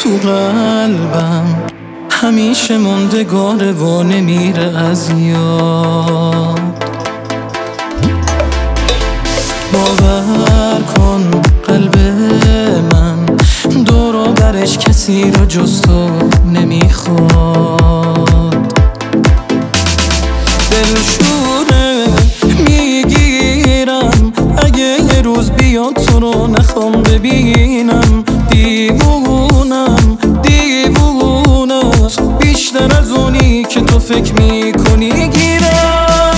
تو قلبم همیشه موندگاره و نمیره از یاد. باور کن قلب من دور و برش کسی رو جز تو نمیخواد. دلشوره میگیرم اگه یه روز بیاد تو رو نخوام ببینم. دیوونم بیشتر از اونی که تو فکر میکنی گیرم.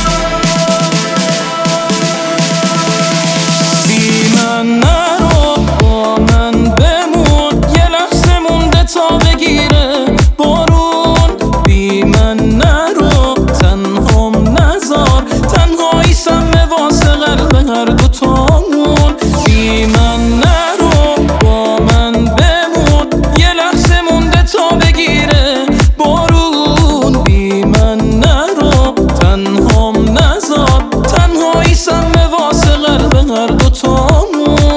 بی من نرو با من بمون، یه لحظه مونده تا بگیره بارون. بی من نرو تنهام نذار، تنهایی سمه واسه قلب هر دوتامون. بی من نرو با من بمون، یه لحظه مونده تا بگیره بارون. بی من نرو تنهام نذار، تنهایی سمه واسه قلب هر دوتامون.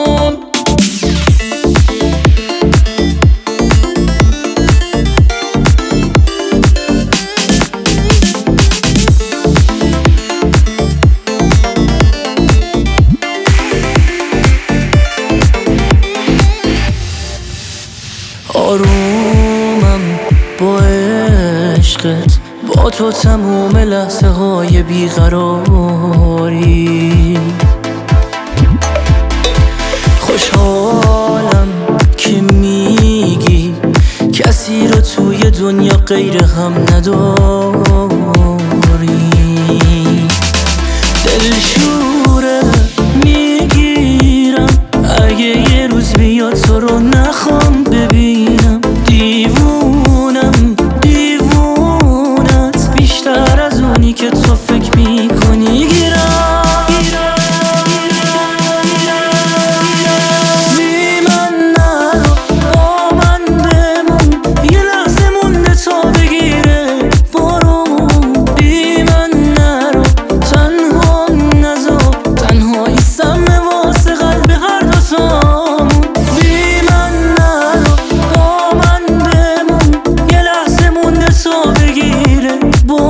آرومم با عشقت، با تو تموم لحظه های بیقراری. خوشحالم که میگی کسی رو توی دنیا غیر هم نداری. دلشوره میگیرم اگه یه روز بیاد تو رو نخوام ببینم. دیوونت بیشتر از اونی که تو فکر میکنی گیرم. بی من نرو با من بمون، یه لحظه مونده تا بگیره بارون. بی من نرو تنها نذار، تنهایی سمه واسه قلب هر دوتامون. بی من نرو با من بمون، یه لحظه مونده تا بگیره بارون.